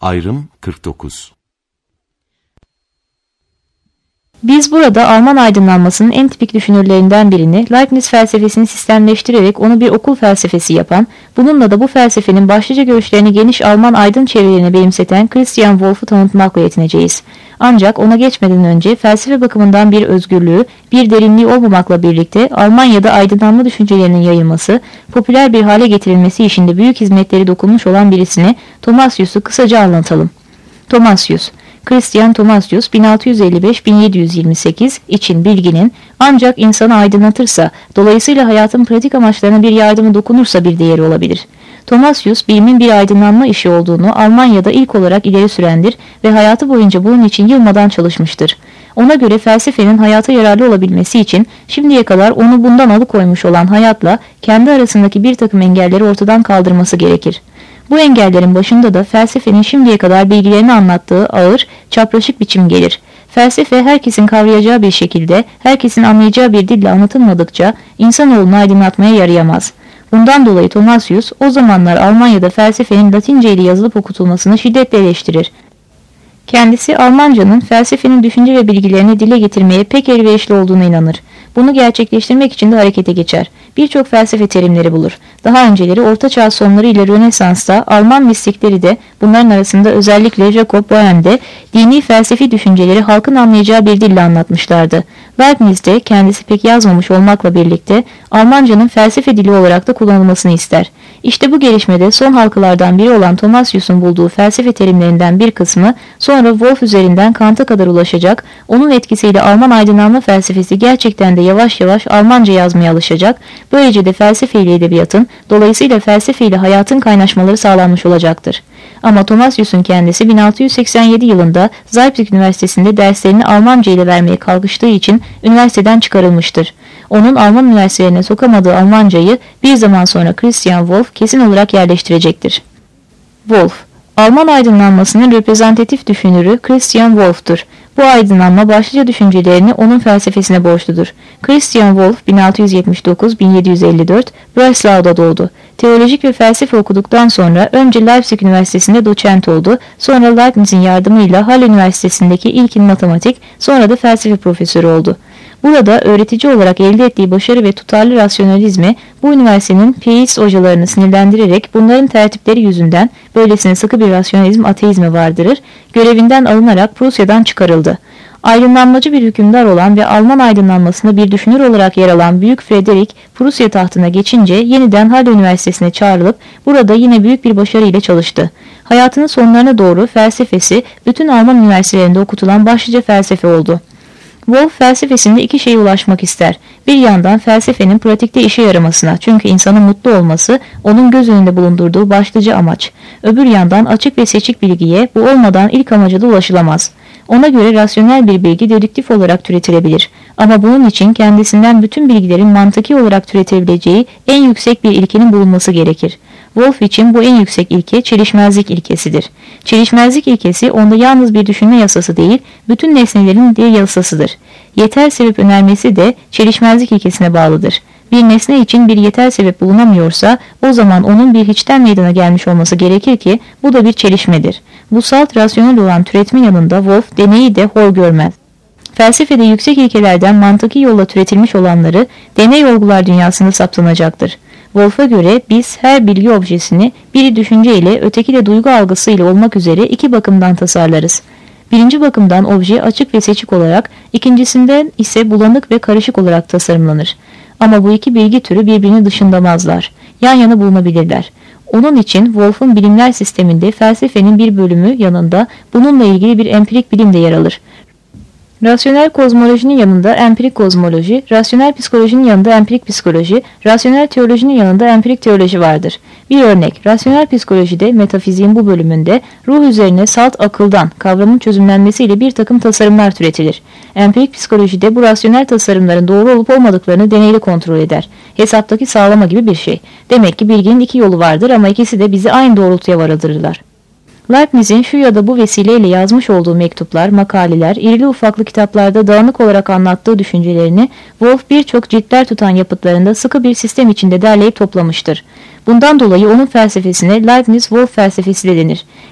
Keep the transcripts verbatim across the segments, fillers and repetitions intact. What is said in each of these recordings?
Ayrım kırk dokuz. Biz burada Alman aydınlanmasının en tipik düşünürlerinden birini, Leibniz felsefesini sistemleştirerek onu bir okul felsefesi yapan, bununla da bu felsefenin başlıca görüşlerini geniş Alman aydın çevrelerine benimseten Christian Wolff'u tanıtmakla yetineceğiz. Ancak ona geçmeden önce felsefe bakımından bir özgürlüğü, bir derinliği olmamakla birlikte Almanya'da aydınlanma düşüncelerinin yayılması, popüler bir hale getirilmesi işinde büyük hizmetleri dokunmuş olan birisini, Thomasius'u kısaca anlatalım. Thomasius, Christian Thomasius bin altı yüz elli beş bin yedi yüz yirmi sekiz için bilginin ancak insanı aydınlatırsa, dolayısıyla hayatın pratik amaçlarına bir yardımı dokunursa bir değeri olabilir. Thomasius, bilimin bir aydınlanma işi olduğunu Almanya'da ilk olarak ileri sürendir ve hayatı boyunca bunun için yılmadan çalışmıştır. Ona göre felsefenin hayata yararlı olabilmesi için şimdiye kadar onu bundan alıkoymuş olan hayatla kendi arasındaki bir takım engelleri ortadan kaldırması gerekir. Bu engellerin başında da felsefenin şimdiye kadar bilgilerini anlattığı ağır, çapraşık biçim gelir. Felsefe herkesin kavrayacağı bir şekilde, herkesin anlayacağı bir dille anlatılmadıkça insanoğlunu aydınlatmaya yarayamaz. Bundan dolayı Thomasius o zamanlar Almanya'da felsefenin Latince ile yazılıp okutulmasını şiddetle eleştirir. Kendisi Almancanın felsefenin düşünce ve bilgilerini dile getirmeye pek elverişli olduğuna inanır. Bunu gerçekleştirmek için de harekete geçer. Birçok felsefe terimleri bulur. Daha önceleri Orta Çağ sonları ile Rönesans'ta Alman mistikleri de bunların arasında özellikle Jacob Boehm'de dini felsefi düşünceleri halkın anlayacağı bir dille anlatmışlardı. Leibniz de kendisi pek yazmamış olmakla birlikte Almancanın felsefe dili olarak da kullanılmasını ister. İşte bu gelişmede son halkalardan biri olan Thomasius'un bulduğu felsefe terimlerinden bir kısmı sonra Wolff üzerinden Kant'a kadar ulaşacak, onun etkisiyle Alman aydınlanma felsefesi gerçekten de yavaş yavaş Almanca yazmaya alışacak, böylece de felsefe ile edebiyatın, dolayısıyla felsefe ile hayatın kaynaşmaları sağlanmış olacaktır. Ama Thomasius'un kendisi bin altı yüz seksen yedi yılında Leipzig Üniversitesi'nde derslerini Almanca ile vermeye kalkıştığı için üniversiteden çıkarılmıştır. Onun Alman üniversitelerine sokamadığı Almancayı bir zaman sonra Christian Wolff kesin olarak yerleştirecektir. Wolff, Alman aydınlanmasının reprezentatif düşünürü Christian Wolff'tur. Bu aydınlanma başlıca düşüncelerini onun felsefesine borçludur. Christian Wolff bin altı yüz yetmiş dokuz bin yedi yüz elli dört Breslau'da doğdu. Teolojik ve felsefe okuduktan sonra önce Leipzig Üniversitesi'nde doçent oldu, sonra Leibniz'in yardımıyla Halle Üniversitesi'ndeki ilkin matematik, sonra da felsefe profesörü oldu. Burada öğretici olarak elde ettiği başarı ve tutarlı rasyonalizmi bu üniversitenin Peirce hocalarını sinirlendirerek bunların tertipleri yüzünden böylesine sıkı bir rasyonalizm ateizme vardırır, görevinden alınarak Prusya'dan çıkarıldı. Aydınlanmacı bir hükümdar olan ve Alman aydınlanmasında bir düşünür olarak yer alan Büyük Frederick Prusya tahtına geçince yeniden Halle Üniversitesi'ne çağrılıp burada yine büyük bir başarıyla çalıştı. Hayatının sonlarına doğru felsefesi bütün Alman üniversitelerinde okutulan başlıca felsefe oldu. Wolff felsefesinde iki şeye ulaşmak ister. Bir yandan felsefenin pratikte işe yaramasına, çünkü insanın mutlu olması onun göz önünde bulundurduğu başlıca amaç. Öbür yandan açık ve seçik bilgiye, bu olmadan ilk amaca da ulaşılamaz. Ona göre rasyonel bir bilgi dedüktif olarak türetilebilir. Ama bunun için kendisinden bütün bilgilerin mantıki olarak türetilebileceği en yüksek bir ilkenin bulunması gerekir. Wolff için bu en yüksek ilke çelişmezlik ilkesidir. Çelişmezlik ilkesi onda yalnız bir düşünme yasası değil, bütün nesnelerin bir yasasıdır. Yeter sebep önermesi de çelişmezlik ilkesine bağlıdır. Bir nesne için bir yeter sebep bulunamıyorsa o zaman onun bir hiçten meydana gelmiş olması gerekir ki bu da bir çelişmedir. Bu salt rasyonel olan türetme yanında Wolff deneyi de hor görmez. Felsefede yüksek ilkelerden mantıki yolla türetilmiş olanları deney olgular dünyasında saptanacaktır. Wolff'a göre biz her bilgi objesini biri düşünce ile öteki de duygu algısı ile olmak üzere iki bakımdan tasarlarız. Birinci bakımdan obje açık ve seçik olarak, ikincisinden ise bulanık ve karışık olarak tasarımlanır. Ama bu iki bilgi türü birbirini dışındamazlar. Yan yana bulunabilirler. Onun için Wolff'un bilimler sisteminde felsefenin bir bölümü yanında bununla ilgili bir empirik bilim de yer alır. Rasyonel kozmolojinin yanında empirik kozmoloji, rasyonel psikolojinin yanında empirik psikoloji, rasyonel teolojinin yanında empirik teoloji vardır. Bir örnek, rasyonel psikolojide metafiziğin bu bölümünde ruh üzerine salt akıldan kavramın çözümlenmesiyle bir takım tasarımlar türetilir. Empirik psikolojide bu rasyonel tasarımların doğru olup olmadıklarını deneyle kontrol eder. Hesaptaki sağlama gibi bir şey. Demek ki bilginin iki yolu vardır ama ikisi de bizi aynı doğrultuya varıldırırlar. Leibniz'in şu ya da bu vesileyle yazmış olduğu mektuplar, makaleler, irili ufaklı kitaplarda dağınık olarak anlattığı düşüncelerini Wolff birçok ciltler tutan yapıtlarında sıkı bir sistem içinde derleyip toplamıştır. Bundan dolayı onun felsefesine Leibniz-Wolff felsefesi de denir.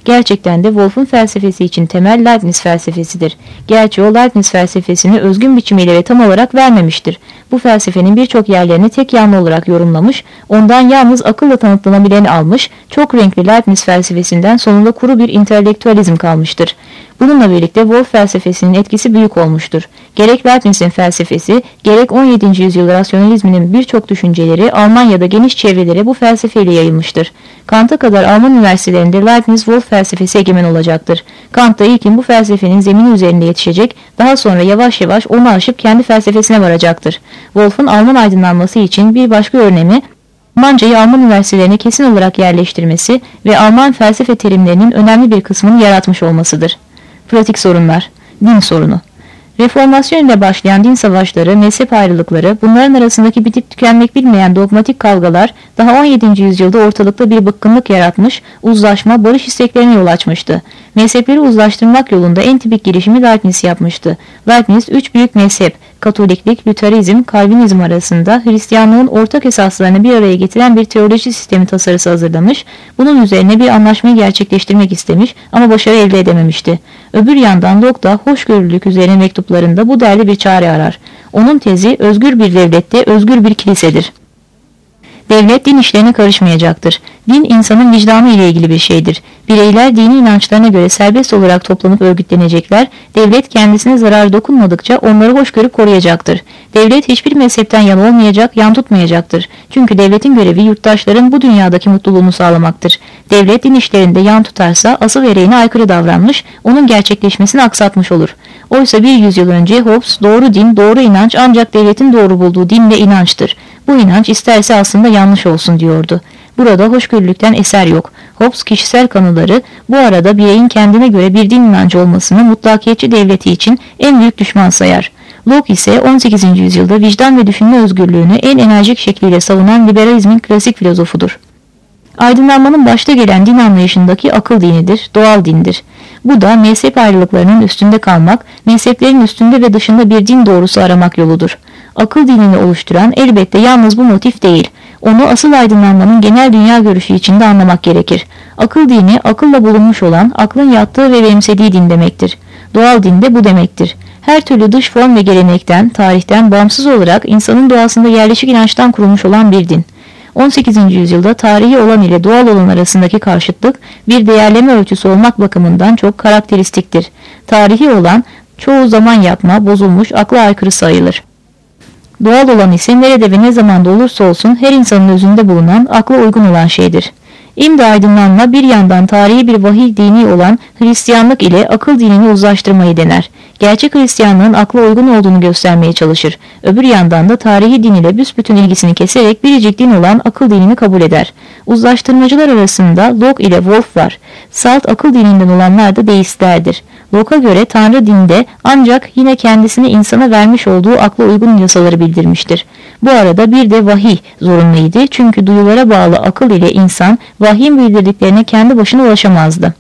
Gerçekten de Wolff'un felsefesi için temel Leibniz felsefesidir. Gerçi o Leibniz felsefesini özgün biçimiyle ve tam olarak vermemiştir. Bu felsefenin birçok yerlerini tek yanlı olarak yorumlamış, ondan yalnız akılla tanıtlanabileni almış, çok renkli Leibniz felsefesinden sonunda kuru bir entelektüelizm kalmıştır. Bununla birlikte Wolff felsefesinin etkisi büyük olmuştur. Gerek Leibniz'in felsefesi, gerek on yedinci yüzyıl rasyonalizminin birçok düşünceleri Almanya'da geniş çevrelere bu felsefeyle yayılmıştır. Kant'a kadar Alman üniversitelerinde Leibniz-Wolff felsefesi egemen olacaktır. Kant da ilkin bu felsefenin zemini üzerinde yetişecek, daha sonra yavaş yavaş onu aşıp kendi felsefesine varacaktır. Wolff'un Alman aydınlanması için bir başka örneği, Almancayı Alman üniversitelerine kesin olarak yerleştirmesi ve Alman felsefe terimlerinin önemli bir kısmını yaratmış olmasıdır. Pratik sorunlar. Din sorunu. Reformasyon ile başlayan din savaşları, mezhep ayrılıkları, bunların arasındaki bitip tükenmek bilmeyen dogmatik kavgalar daha on yedinci yüzyılda ortalıkta bir bıkkınlık yaratmış, uzlaşma, barış isteklerine yol açmıştı. Mezhepleri uzlaştırmak yolunda en tipik girişimi Leibniz yapmıştı. Leibniz, üç büyük mezhep, Katoliklik, Lüterizm, Kalvinizm arasında Hristiyanlığın ortak esaslarını bir araya getiren bir teoloji sistemi tasarısı hazırlamış, bunun üzerine bir anlaşmayı gerçekleştirmek istemiş ama başarı elde edememişti. Öbür yandan Locke da hoşgörülülük üzerine mektuplarında bu derdi bir çare arar. Onun tezi özgür bir devlette özgür bir kilisedir. Devlet din işlerine karışmayacaktır. Din insanın vicdanı ile ilgili bir şeydir. Bireyler dini inançlarına göre serbest olarak toplanıp örgütlenecekler, devlet kendisine zarar dokunmadıkça onları hoş görüp koruyacaktır. Devlet hiçbir mezhepten yan olmayacak, yan tutmayacaktır. Çünkü devletin görevi yurttaşların bu dünyadaki mutluluğunu sağlamaktır. Devlet din işlerinde yan tutarsa asıl ereğine aykırı davranmış, onun gerçekleşmesini aksatmış olur. Oysa bir yüzyıl önce Hobbes, doğru din, doğru inanç ancak devletin doğru bulduğu din ve inançtır. Bu inanç isterse aslında yanlış olsun diyordu. Burada hoşgörülükten eser yok. Hobbes kişisel kanıları bu arada bireyin kendine göre bir din inancı olmasını mutlakiyetçi devleti için en büyük düşman sayar. Locke ise on sekizinci yüzyılda vicdan ve düşünme özgürlüğünü en enerjik şekliyle savunan liberalizmin klasik filozofudur. Aydınlanmanın başta gelen din anlayışındaki akıl dinidir, doğal dindir. Bu da mezhep ayrılıklarının üstünde kalmak, mezheplerin üstünde ve dışında bir din doğrusu aramak yoludur. Akıl dinini oluşturan elbette yalnız bu motif değil. Onu asıl aydınlanmanın genel dünya görüşü içinde anlamak gerekir. Akıl dini, akılla bulunmuş olan, aklın yattığı ve benimsediği din demektir. Doğal din de bu demektir. Her türlü dış form ve gelenekten, tarihten bağımsız olarak insanın doğasında yerleşik inançtan kurulmuş olan bir din. on sekizinci yüzyılda tarihi olan ile doğal olan arasındaki karşıtlık bir değerleme ölçüsü olmak bakımından çok karakteristiktir. Tarihi olan çoğu zaman yapma, bozulmuş, akla aykırı sayılır. Doğal olan ise nerede ve ne zamanda olursa olsun her insanın özünde bulunan, akla uygun olan şeydir. İmdi aydınlanma bir yandan tarihi bir vahiy dini olan Hristiyanlık ile akıl dinini uzlaştırmayı dener. Gerçek Hristiyanlığın akla uygun olduğunu göstermeye çalışır. Öbür yandan da tarihi din ile büsbütün ilgisini keserek biricik din olan akıl dinini kabul eder. Uzlaştırmacılar arasında Locke ile Wolff var. Salt akıl dininden olanlar da deistlerdir. Locke'a göre Tanrı dinde ancak yine kendisini insana vermiş olduğu akla uygun yasaları bildirmiştir. Bu arada bir de vahiy zorunluydu çünkü duyulara bağlı akıl ile insan vahyin bildirdiklerine kendi başına ulaşamazdı.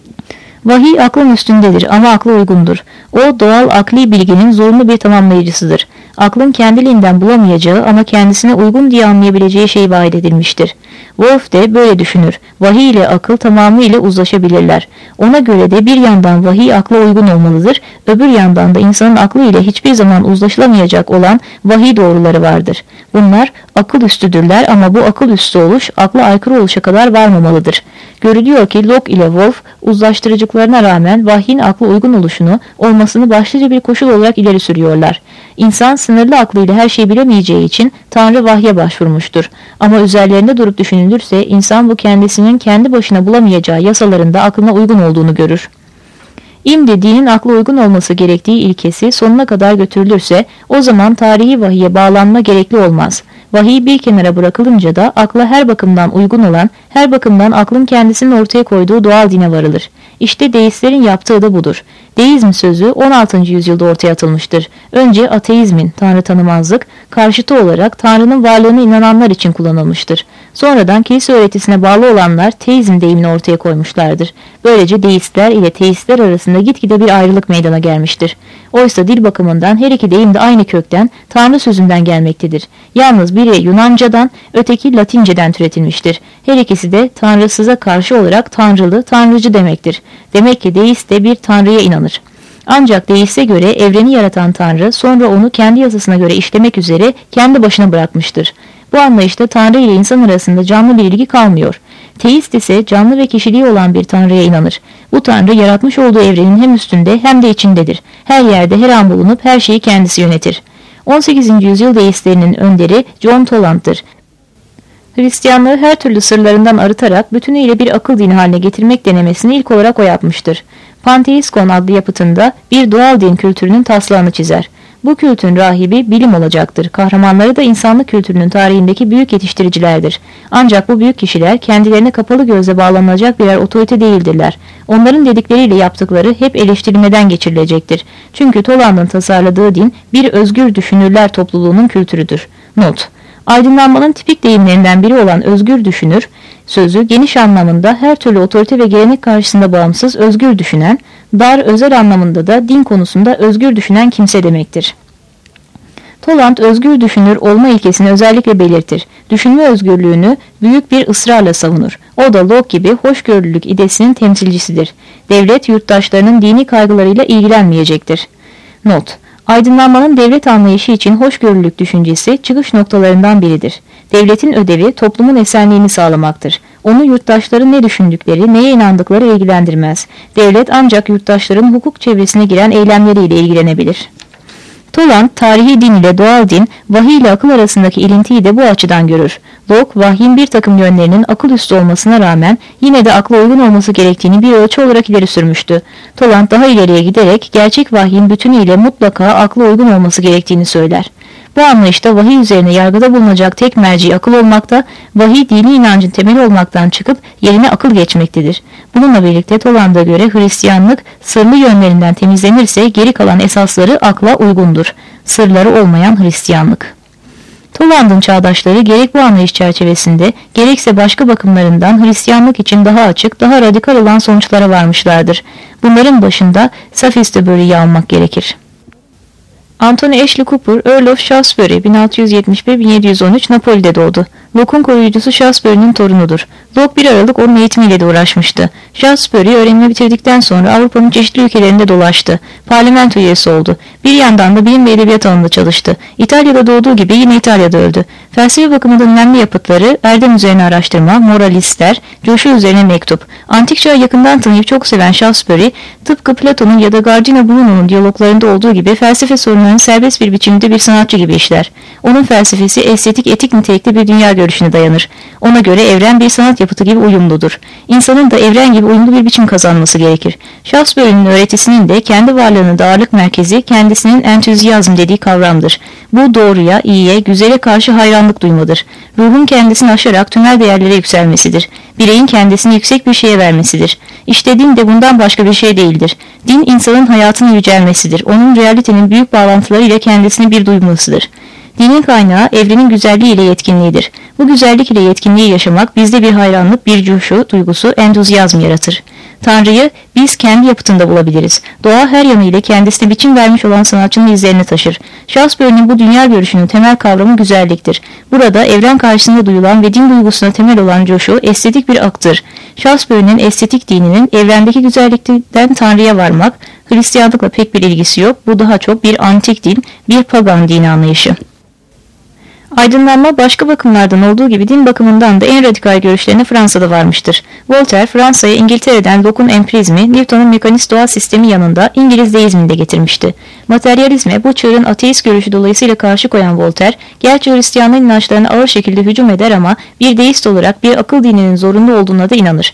Vahiy aklın üstündedir ama akla uygundur. O doğal akli bilginin zorunlu bir tamamlayıcısıdır. Aklın kendiliğinden bulamayacağı ama kendisine uygun diye anlayabileceği şey vaat edilmiştir. Wolff de böyle düşünür. Vahiy ile akıl tamamıyla uzlaşabilirler. Ona göre de bir yandan vahiy akla uygun olmalıdır, öbür yandan da insanın aklı ile hiçbir zaman uzlaşılamayacak olan vahiy doğruları vardır. Bunlar akıl üstüdürler ama bu akıl üstü oluş akla aykırı oluşa kadar varmamalıdır. Görülüyor ki Locke ile Wolff uzlaştırıcılıklarına rağmen vahyin akla uygun oluşunu, olmasını başlıca bir koşul olarak ileri sürüyorlar. İnsan sınırlı aklıyla her şeyi bilemeyeceği için Tanrı vahye başvurmuştur. Ama üzerlerinde durup düşünülürse insan bu kendisinin kendi başına bulamayacağı yasalarında aklına uygun olduğunu görür. İmdi dinin akla uygun olması gerektiği ilkesi sonuna kadar götürülürse o zaman tarihi vahiye bağlanma gerekli olmaz. Vahiy bir kenara bırakılınca da akla her bakımdan uygun olan, her bakımdan aklın kendisinin ortaya koyduğu doğal dine varılır. İşte deistlerin yaptığı da budur. Deizm sözü on altıncı yüzyılda ortaya atılmıştır. Önce ateizmin, tanrı tanımazlık, karşıtı olarak tanrının varlığına inananlar için kullanılmıştır. Sonradan kilise öğretisine bağlı olanlar teizm deyimini ortaya koymuşlardır. Böylece deistler ile teistler arasında gitgide bir ayrılık meydana gelmiştir. Oysa dil bakımından her iki deyim de aynı kökten, Tanrı sözünden gelmektedir. Yalnız biri Yunancadan, öteki Latinceden türetilmiştir. Her ikisi de tanrısıza karşı olarak tanrılı, tanrıcı demektir. Demek ki deist de bir tanrıya inanır. Ancak deiste göre evreni yaratan Tanrı sonra onu kendi yasasına göre işlemek üzere kendi başına bırakmıştır. Bu anlayışta Tanrı ile insan arasında canlı bir ilgi kalmıyor. Teist ise canlı ve kişiliği olan bir Tanrı'ya inanır. Bu Tanrı yaratmış olduğu evrenin hem üstünde hem de içindedir. Her yerde her an bulunup her şeyi kendisi yönetir. on sekizinci yüzyıl deistlerinin önderi John Toland'dır. Hristiyanlığı her türlü sırlarından arıtarak bütünüyle bir akıl dini haline getirmek denemesini ilk olarak o yapmıştır. Panteiskon adlı yapıtında bir doğal din kültürünün taslağını çizer. Bu kültün rahibi bilim olacaktır. Kahramanları da insanlık kültürünün tarihindeki büyük yetiştiricilerdir. Ancak bu büyük kişiler kendilerine kapalı gözle bağlanılacak birer otorite değildirler. Onların dedikleriyle yaptıkları hep eleştirilmeden geçirilecektir. Çünkü Toland'ın tasarladığı din bir özgür düşünürler topluluğunun kültürüdür. Not: Aydınlanmanın tipik deyimlerinden biri olan özgür düşünür, sözü geniş anlamında her türlü otorite ve gelenek karşısında bağımsız özgür düşünen, dar özel anlamında da din konusunda özgür düşünen kimse demektir. Toland özgür düşünür olma ilkesini özellikle belirtir. Düşünme özgürlüğünü büyük bir ısrarla savunur. O da Locke gibi hoşgörülülük idesinin temsilcisidir. Devlet yurttaşlarının dini kaygılarıyla ilgilenmeyecektir. Not: Aydınlanmanın devlet anlayışı için hoşgörülülük düşüncesi çıkış noktalarından biridir. Devletin ödevi toplumun esenliğini sağlamaktır. Onu yurttaşların ne düşündükleri, neye inandıkları ilgilendirmez. Devlet ancak yurttaşların hukuk çevresine giren eylemleriyle ilgilenebilir. Toland, tarihi din ile doğal din, vahiy ile akıl arasındaki ilintiyi de bu açıdan görür. Locke, vahyin bir takım yönlerinin akıl üstü olmasına rağmen yine de akla uygun olması gerektiğini bir ölçü olarak ileri sürmüştü. Toland daha ileriye giderek gerçek vahyin bütünüyle mutlaka akla uygun olması gerektiğini söyler. Bu anlayışta vahiy üzerine yargıda bulunacak tek merci akıl olmakta, vahiy dini inancın temeli olmaktan çıkıp yerine akıl geçmektedir. Bununla birlikte Toland'a göre Hristiyanlık sırlı yönlerinden temizlenirse geri kalan esasları akla uygundur. Sırları olmayan Hristiyanlık. Toland'ın çağdaşları gerek bu anlayış çerçevesinde gerekse başka bakımlarından Hristiyanlık için daha açık, daha radikal olan sonuçlara varmışlardır. Bunların başında Safistöböri'yi almak gerekir. Anthony Ashley Cooper, Earl of Shaftesbury, bin altı yüz yetmiş bir bin yedi yüz on üç, Napoli'de doğdu. Locke'un koruyucusu Shaftesbury'nin torunudur. Locke bir aralık onun eğitimiyle de uğraşmıştı. Shaftesbury öğrenimi bitirdikten sonra Avrupa'nın çeşitli ülkelerinde dolaştı. Parlamento üyesi oldu. Bir yandan da bilim ve edebiyat alanında çalıştı. İtalya'da doğduğu gibi yine İtalya'da öldü. Felsefe bakımından önemli yapıtları, erdem üzerine araştırma, moralistler, coşu üzerine mektup. Antik çağı yakından tanıyıp çok seven Shaftesbury, tıpkı Platon'un ya da Gardiner Bruno'nun diyaloglarında olduğu gibi felsefe sorunlarını serbest bir biçimde bir sanatçı gibi işler. Onun felsefesi estetik, etik nitelikli bir dünya görüşüne dayanır. Ona göre evren bir sanat yapıtı gibi uyumludur. İnsanın da evren gibi uyumlu bir biçim kazanması gerekir. Shaftesbury'nin öğretisinin de kendi varlığının da ağırlık merkezi kendisinin entüzyazm dediği kavramdır. Bu doğruya, iyiye, güzele karşı hayranlık duymadır. Ruhun kendisini aşarak tümel değerlere yükselmesidir. Bireyin kendisini yüksek bir şeye vermesidir. İşte din de bundan başka bir şey değildir. Din insanın hayatını yücelmesidir. Onun realitenin büyük bağlantılarıyla kendisini bir duymasıdır. Dinin kaynağı evrenin güzelliği ile yetkinliğidir. Bu güzellik ile yetkinliği yaşamak bizde bir hayranlık, bir coşu duygusu, entuzyazm yaratır. Tanrı'yı biz kendi yapıtında bulabiliriz. Doğa her yanıyla kendisine biçim vermiş olan sanatçının izlerini taşır. Shaftesbury'nin bu dünya görüşünün temel kavramı güzelliktir. Burada evren karşısında duyulan ve din duygusuna temel olan coşu estetik bir aktır. Shaftesbury'nin estetik dininin evrendeki güzellikten Tanrı'ya varmak, Hristiyanlıkla pek bir ilgisi yok. Bu daha çok bir antik din, bir pagan dini anlayışı. Aydınlanma başka bakımlardan olduğu gibi din bakımından da en radikal görüşlerine Fransa'da varmıştır. Voltaire, Fransa'ya İngiltere'den Locke'un empirizmi, Newton'un mekanist doğa sistemi yanında İngiliz deizmini de getirmişti. Materyalizme bu çağın ateist görüşü dolayısıyla karşı koyan Voltaire, gerçi Hristiyanlığın inançlarına ağır şekilde hücum eder ama bir deist olarak bir akıl dininin zorunlu olduğuna da inanır.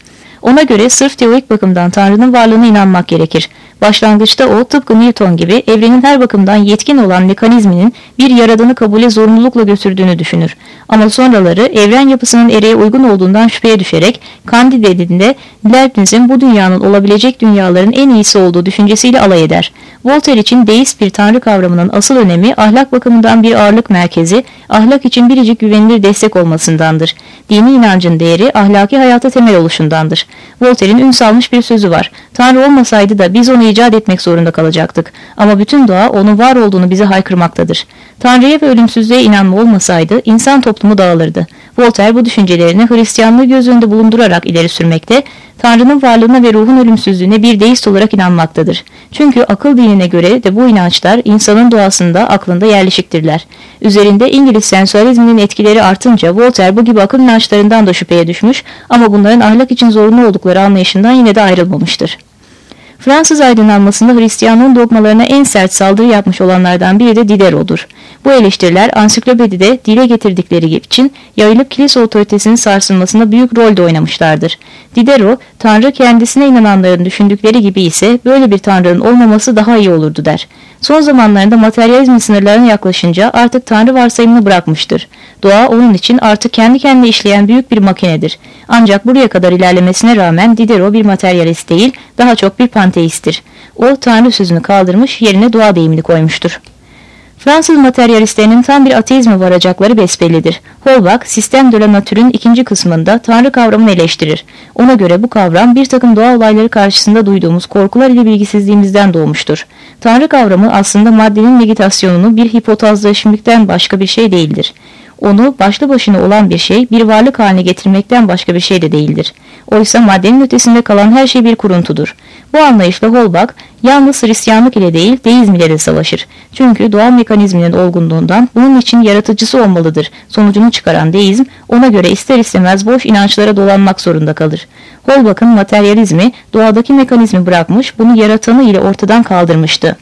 Ona göre sırf teorik bakımdan Tanrı'nın varlığına inanmak gerekir. Başlangıçta o, tıpkı Newton gibi evrenin her bakımdan yetkin olan mekanizminin bir yaradanı kabule zorunlulukla götürdüğünü düşünür. Ama sonraları evren yapısının ereğe uygun olduğundan şüpheye düşerek Candide'de Leibniz'in bu dünyanın olabilecek dünyaların en iyisi olduğu düşüncesiyle alay eder. Voltaire için deist bir tanrı kavramının asıl önemi ahlak bakımından bir ağırlık merkezi, ahlak için biricik güvenilir destek olmasındandır. Dini inancın değeri ahlaki hayata temel oluşundandır. Voltaire'in ün salmış bir sözü var. Tanrı olmasaydı da biz onu icat etmek zorunda kalacaktık. Ama bütün doğa onun var olduğunu bize haykırmaktadır. Tanrı'ya ve ölümsüzlüğe inanma olmasaydı insan toplumu dağılırdı. Voltaire bu düşüncelerini Hristiyanlığı göz önünde bulundurarak ileri sürmekte, Tanrı'nın varlığına ve ruhun ölümsüzlüğüne bir deist olarak inanmaktadır. Çünkü akıl dinine göre de bu inançlar insanın doğasında, aklında yerleşiktirler. Üzerinde İngiliz sensüalizminin etkileri artınca Voltaire bu gibi akıl inançlarından da şüpheye düşmüş ama bunların ahlak için zorunlu oldukları anlayışından yine de ayrılmamıştır. Fransız aydınlanmasında Hristiyanlığın dogmalarına en sert saldırı yapmış olanlardan biri de Diderot'dur. Bu eleştiriler ansiklopedide dile getirdikleri için yayılıp kilise otoritesinin sarsılmasında büyük rol de oynamışlardır. Diderot, Tanrı kendisine inananların düşündükleri gibi ise böyle bir Tanrı'nın olmaması daha iyi olurdu der. Son zamanlarında materyalizmin sınırlarına yaklaşınca artık Tanrı varsayımını bırakmıştır. Doğa onun için artık kendi kendine işleyen büyük bir makinedir. Ancak buraya kadar ilerlemesine rağmen Diderot bir materyalist değil, daha çok bir panteisttir. O, Tanrı sözünü kaldırmış, yerine doğa deyimini koymuştur. Fransız materyalistlerinin tam bir ateizme varacakları besbellidir. Holbach, Système de la Nature'ün ikinci kısmında Tanrı kavramını eleştirir. Ona göre bu kavram bir takım doğa olayları karşısında duyduğumuz korkular ile bilgisizliğimizden doğmuştur. Tanrı kavramı aslında maddenin meditasyonunu bir hipotazlaşımlıktan başka bir şey değildir. Onu başlı başına olan bir şey, bir varlık haline getirmekten başka bir şey de değildir. Oysa maddenin ötesinde kalan her şey bir kuruntudur. Bu anlayışla Holbach, yalnız Hristiyanlık ile değil, deizm ile de savaşır. Çünkü doğal mekanizminin olgunluğundan bunun için yaratıcısı olmalıdır sonucunu çıkaran deizm, ona göre ister istemez boş inançlara dolanmak zorunda kalır. Holbach'ın materyalizmi doğadaki mekanizmi bırakmış, bunu yaratanı ile ortadan kaldırmıştı.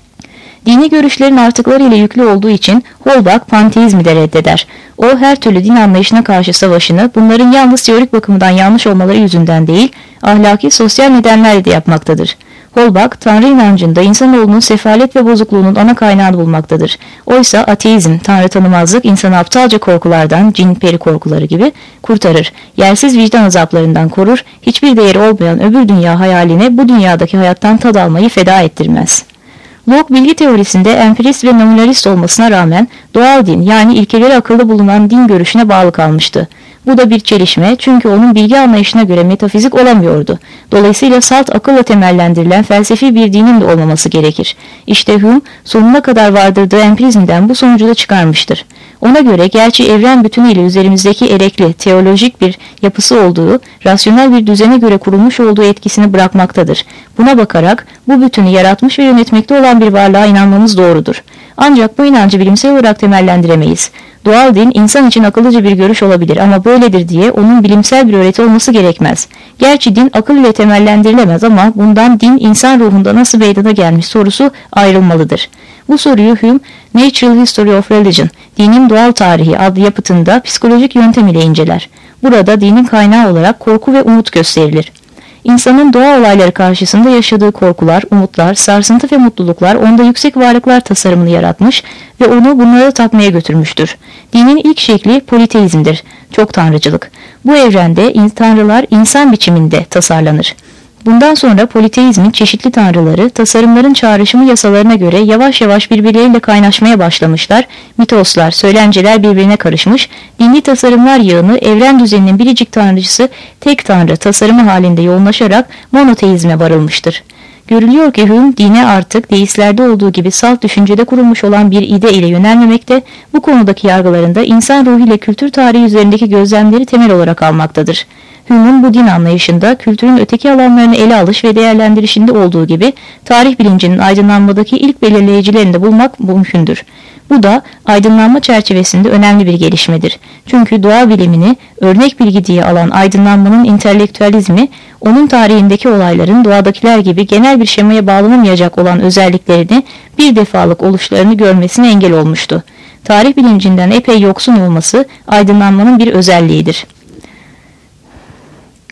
Dini görüşlerin artıkları ile yüklü olduğu için Holbach panteizmi de reddeder. O her türlü din anlayışına karşı savaşını bunların yalnız teorik bakımdan yanlış olmaları yüzünden değil, ahlaki sosyal nedenlerle de yapmaktadır. Holbach, Tanrı inancında insanoğlunun sefalet ve bozukluğunun ana kaynağını bulmaktadır. Oysa ateizm, Tanrı tanımazlık insanı aptalca korkulardan, cin peri korkuları gibi kurtarır. Yersiz vicdan azaplarından korur, hiçbir değeri olmayan öbür dünya hayaline bu dünyadaki hayattan tad almayı feda ettirmez. Locke bilgi teorisinde empirist ve nominalist olmasına rağmen doğal din yani ilkeleri akılda bulunan din görüşüne bağlı kalmıştı. Bu da bir çelişme çünkü onun bilgi anlayışına göre metafizik olamıyordu. Dolayısıyla salt akılla temellendirilen felsefi bir dinin de olmaması gerekir. İşte Hume sonuna kadar vardırdığı empirizmden bu sonucu da çıkarmıştır. Ona göre gerçi evren bütünüyle üzerimizdeki erekli, teolojik bir yapısı olduğu, rasyonel bir düzene göre kurulmuş olduğu etkisini bırakmaktadır. Buna bakarak bu bütünü yaratmış ve yönetmekte olan bir varlığa inanmamız doğrudur. Ancak bu inancı bilimsel olarak temellendiremeyiz. Doğal din insan için akıllıca bir görüş olabilir ama böyledir diye onun bilimsel bir öğreti olması gerekmez. Gerçi din akıl ile temellendirilemez ama bundan din insan ruhunda nasıl meydana gelmiş sorusu ayrılmalıdır. Bu soruyu Hume, Natural History of Religion, Dinin Doğal Tarihi adlı yapıtında psikolojik yöntem ile inceler. Burada dinin kaynağı olarak korku ve umut gösterilir. İnsanın doğa olayları karşısında yaşadığı korkular, umutlar, sarsıntı ve mutluluklar onda yüksek varlıklar tasarımını yaratmış ve onu bunlara tapmaya götürmüştür. Dinin ilk şekli politeizmdir, çok tanrıcılık. Bu evrende tanrılar insan biçiminde tasarlanır. Bundan sonra politeizmin çeşitli tanrıları, tasarımların çağrışımı yasalarına göre yavaş yavaş birbirleriyle kaynaşmaya başlamışlar, mitoslar, söylenceler birbirine karışmış, dini tasarımlar yığını evren düzeninin biricik tanrıcısı tek tanrı tasarımı halinde yoğunlaşarak monoteizme varılmıştır. Görülüyor ki Hume dine artık deistlerde olduğu gibi salt düşüncede kurulmuş olan bir ide ile yönelmemekte, bu konudaki yargılarında insan ruhu ile kültür tarihi üzerindeki gözlemleri temel olarak almaktadır. Hume'un bu din anlayışında kültürün öteki alanlarını ele alış ve değerlendirişinde olduğu gibi tarih bilincinin aydınlanmadaki ilk belirleyicilerini de bulmak mümkündür. Bu da aydınlanma çerçevesinde önemli bir gelişmedir. Çünkü doğa bilimini örnek bilgi diye alan aydınlanmanın entelektüelizmi, onun tarihindeki olayların doğadakiler gibi genel bir şemaya bağlanamayacak olan özelliklerini bir defalık oluşlarını görmesine engel olmuştu. Tarih bilincinden epey yoksun olması aydınlanmanın bir özelliğidir.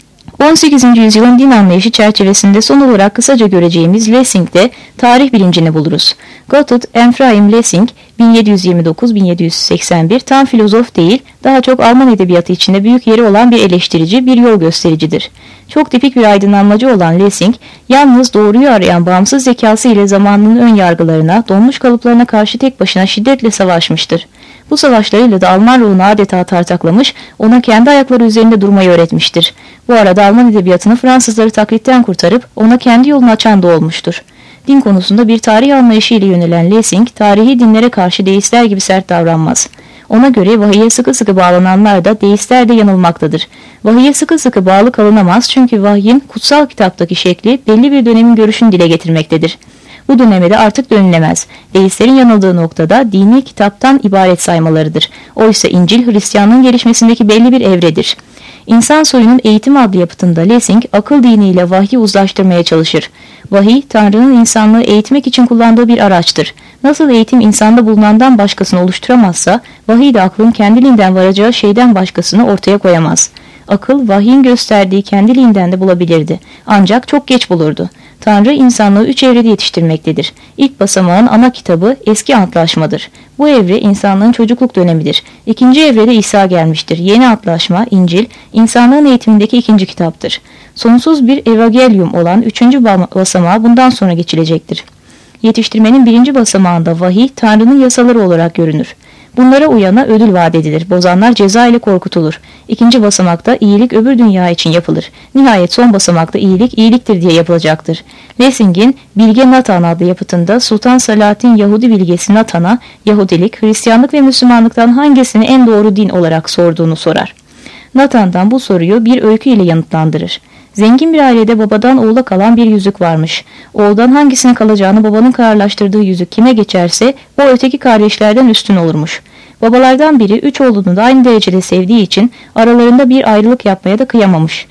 on sekizinci yüzyılın din anlayışı çerçevesinde son olarak kısaca göreceğimiz Lessing'de tarih bilincini buluruz. Gotthold Ephraim Lessing bin yedi yüz yirmi dokuz bin yedi yüz seksen bir tam filozof değil, daha çok Alman edebiyatı içinde büyük yeri olan bir eleştirici, bir yol göstericidir. Çok tipik bir aydınlanmacı olan Lessing, yalnız doğruyu arayan bağımsız zekası ile zamanının ön yargılarına, donmuş kalıplarına karşı tek başına şiddetle savaşmıştır. Bu savaşlarıyla da Alman ruhunu adeta tartaklamış, ona kendi ayakları üzerinde durmayı öğretmiştir. Bu arada Alman edebiyatını Fransızları taklitten kurtarıp ona kendi yolunu açan da olmuştur. Din konusunda bir tarih anlayışı ile yönelen Lessing, tarihi dinlere karşı deistler gibi sert davranmaz. Ona göre vahiye sıkı sıkı bağlananlar da deistler de yanılmaktadır. Vahiye sıkı sıkı bağlı kalınamaz çünkü vahyin kutsal kitaptaki şekli belli bir dönemin görüşünü dile getirmektedir. Bu döneme de artık dönülemez. Deistlerin yanıldığı noktada dini kitaptan ibaret saymalarıdır. Oysa İncil Hristiyanlığın gelişmesindeki belli bir evredir. İnsan Soyunun Eğitim adlı yapıtında Lessing akıl diniyle vahyi uzlaştırmaya çalışır. Vahiy, Tanrı'nın insanlığı eğitmek için kullandığı bir araçtır. Nasıl eğitim insanda bulunandan başkasını oluşturamazsa, vahiy de aklın kendiliğinden varacağı şeyden başkasını ortaya koyamaz. Akıl, vahyin gösterdiği kendiliğinden de bulabilirdi. Ancak çok geç bulurdu. Tanrı insanlığı üç evrede yetiştirmektedir. İlk basamağın ana kitabı Eski Antlaşmadır. Bu evre insanlığın çocukluk dönemidir. İkinci evrede İsa gelmiştir. Yeni Antlaşma, İncil, insanlığın eğitimindeki ikinci kitaptır. Sonsuz bir evangelium olan üçüncü basamağa bundan sonra geçilecektir. Yetiştirmenin birinci basamağında vahiy, Tanrı'nın yasaları olarak görünür. Bunlara uyana ödül vaat edilir. Bozanlar ceza ile korkutulur. İkinci basamakta iyilik öbür dünya için yapılır. Nihayet son basamakta iyilik iyiliktir diye yapılacaktır. Lessing'in Bilge Nathan adlı yapıtında Sultan Salahattin Yahudi bilgesi Nathan'a Yahudilik, Hristiyanlık ve Müslümanlıktan hangisini en doğru din olarak sorduğunu sorar. Nathan'dan bu soruyu bir öykü ile yanıtlandırır. Zengin bir ailede babadan oğula kalan bir yüzük varmış. Oğuldan hangisine kalacağını babanın kararlaştırdığı yüzük kime geçerse o öteki kardeşlerden üstün olurmuş. Babalardan biri üç oğlunu da aynı derecede sevdiği için aralarında bir ayrılık yapmaya da kıyamamış.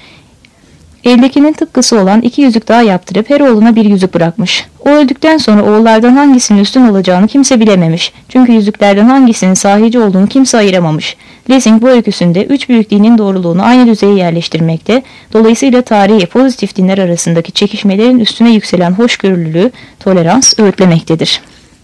Eldekinin tıpkısı olan iki yüzük daha yaptırıp her oğluna bir yüzük bırakmış. O öldükten sonra oğullardan hangisinin üstün olacağını kimse bilememiş. Çünkü yüzüklerden hangisinin sahici olduğunu kimse ayıramamış. Lessing bu öyküsünde üç büyük dinin doğruluğunu aynı düzeye yerleştirmekte, dolayısıyla tarihi pozitif dinler arasındaki çekişmelerin üstüne yükselen hoşgörülülüğü, tolerans öğütlemektedir.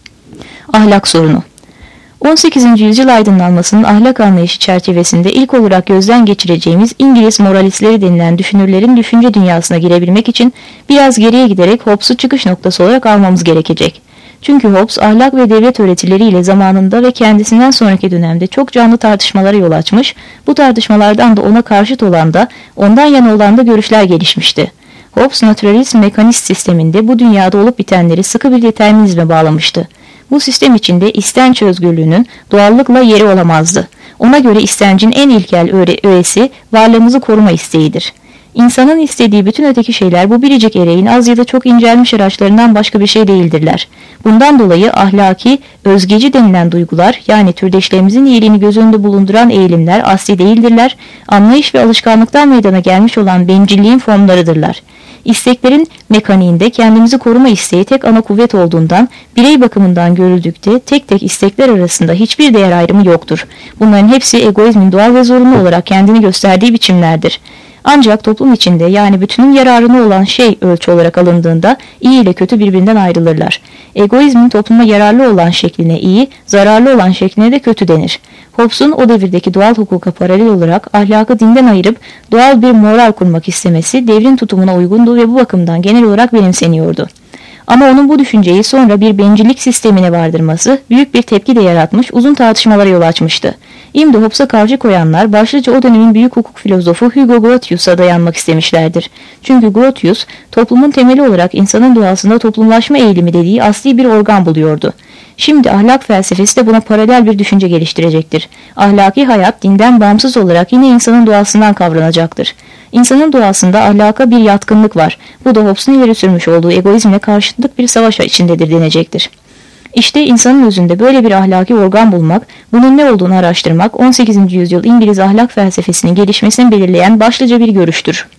Ahlak sorunu. on sekizinci yüzyıl aydınlanmasının ahlak anlayışı çerçevesinde ilk olarak gözden geçireceğimiz İngiliz moralistleri denilen düşünürlerin düşünce dünyasına girebilmek için biraz geriye giderek Hobbes'u çıkış noktası olarak almamız gerekecek. Çünkü Hobbes ahlak ve devlet öğretileriyle zamanında ve kendisinden sonraki dönemde çok canlı tartışmalara yol açmış, bu tartışmalardan da ona karşıt olan da ondan yana olan da görüşler gelişmişti. Hobbes naturalist mekanist sisteminde bu dünyada olup bitenleri sıkı bir determinizme bağlamıştı. Bu sistem içinde istenç özgürlüğünün doğallıkla yeri olamazdı. Ona göre istencin en ilkel öğesi varlığımızı koruma isteğidir. İnsanın istediği bütün öteki şeyler bu biricik ereğin az ya da çok incelmiş araçlarından başka bir şey değildirler. Bundan dolayı ahlaki, özgeci denilen duygular yani türdeşlerimizin iyiliğini göz önünde bulunduran eğilimler asli değildirler, anlayış ve alışkanlıktan meydana gelmiş olan bencilliğin formlarıdırlar. İsteklerin mekaniğinde kendimizi koruma isteği tek ana kuvvet olduğundan birey bakımından görüldükte tek tek istekler arasında hiçbir değer ayrımı yoktur. Bunların hepsi egoizmin doğal ve zorunlu olarak kendini gösterdiği biçimlerdir. Ancak toplum içinde yani bütünün yararına olan şey ölçü olarak alındığında iyi ile kötü birbirinden ayrılırlar. Egoizmin topluma yararlı olan şekline iyi, zararlı olan şekline de kötü denir. Hobbes'un o devirdeki doğal hukuka paralel olarak ahlakı dinden ayırıp doğal bir moral kurmak istemesi devrin tutumuna uygundu ve bu bakımdan genel olarak benimseniyordu. Ama onun bu düşünceyi sonra bir bencillik sistemine vardırması büyük bir tepki de yaratmış, uzun tartışmalara yol açmıştı. İmdi Hobbes'a karşı koyanlar başlıca o dönemin büyük hukuk filozofu Hugo Grotius'a dayanmak istemişlerdir. Çünkü Grotius toplumun temeli olarak insanın doğasında toplumlaşma eğilimi dediği asli bir organ buluyordu. Şimdi ahlak felsefesi de buna paralel bir düşünce geliştirecektir. Ahlaki hayat dinden bağımsız olarak yine insanın doğasından kavranacaktır. İnsanın doğasında ahlaka bir yatkınlık var. Bu da Hobbes'un ileri sürmüş olduğu egoizmle karşıtlık bir savaş içindedir denecektir. İşte insanın özünde böyle bir ahlaki organ bulmak, bunun ne olduğunu araştırmak on sekizinci yüzyıl İngiliz ahlak felsefesinin gelişmesini belirleyen başlıca bir görüştür.